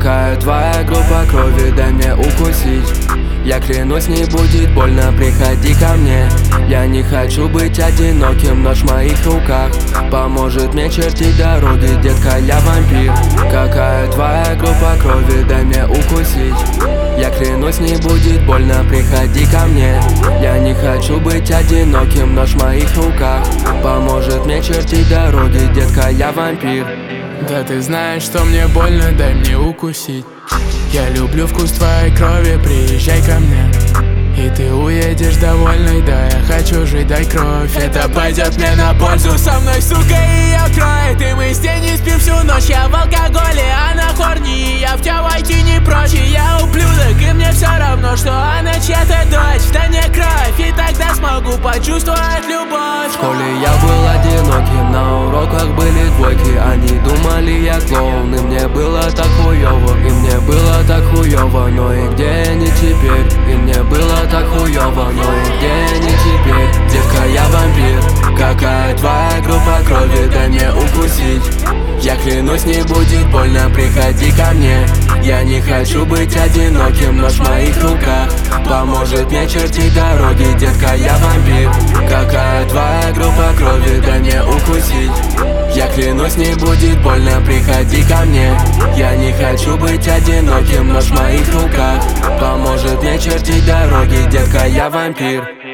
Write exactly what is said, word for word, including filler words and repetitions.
Какая твоя группа крови, дай мне укусить. Я клянусь, не будет больно, приходи ко мне. Я не хочу быть одиноким, нож в моих руках поможет мне чертить дороги, детка, я вампир. Какая твоя группа крови, дай мне укусить. Я клянусь, не будет больно, приходи ко мне. Я не хочу быть одиноким, нож в моих руках поможет мне чертить дороги, детка, я вампир. Да ты знаешь, что мне больно, дай мне укусить. Я люблю вкус твоей крови, приезжай ко мне. И ты уедешь довольной, да я хочу жить, дай кровь. Это пойдет мне на пользу, со мной, сука, ее кроет. И мы с ней не спим всю ночь, я в алкоголе, она хорни. Я в тебя войти не прочь, и я ублюдок. И мне все равно, что она чья-то дочь. Да не кровь, и тогда смогу почувствовать любовь. В школе я был одиноким, на уроках были двойки. Они думали, я клоун, и мне было так хуёво. И мне было так хуёво, но и где они теперь? И мне было так хуёво, но и где они теперь? Детка, я вампир. Какая твоя группа крови, дай мне укусить. Я клянусь, не будет больно, приходи ко мне. Я не хочу быть одиноким, нож в моих руках поможет мне чертить дороги, детка, я вампир. Какая твоя группа крови, дай мне укусить. Я клянусь, не будет больно, приходи ко мне. Я не хочу быть одиноким, нож в моих руках поможет мне чертить дороги, детка, я вампир.